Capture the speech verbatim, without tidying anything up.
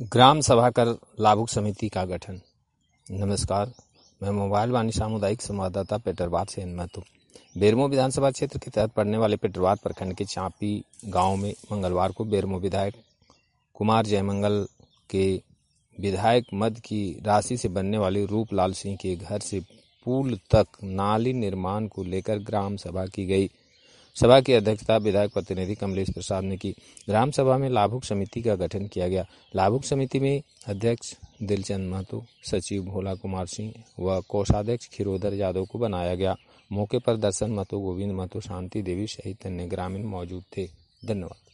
ग्राम सभा कर लाभुक समिति का गठन। नमस्कार, मैं मोबाइल वाणी सामुदायिक संवाददाता पेटरवाद से महतो। बेरमो विधानसभा क्षेत्र के तहत पड़ने वाले पेटरवाद प्रखंड के चांपी गांव में मंगलवार को बेरमो विधायक कुमार जयमंगल के विधायक मद की राशि से बनने वाले रूपलाल सिंह के घर से पुल तक नाली निर्माण को लेकर ग्राम सभा की गई। सभा की अध्यक्षता विधायक प्रतिनिधि कमलेश प्रसाद ने की। ग्राम सभा में लाभुक समिति का गठन किया गया। लाभुक समिति में अध्यक्ष दिलचंद महतो, सचिव भोला कुमार सिंह व कोषाध्यक्ष खीरोधर यादव को बनाया गया। मौके पर दर्शन महतो, गोविंद महतो, शांति देवी सहित अन्य ग्रामीण मौजूद थे। धन्यवाद।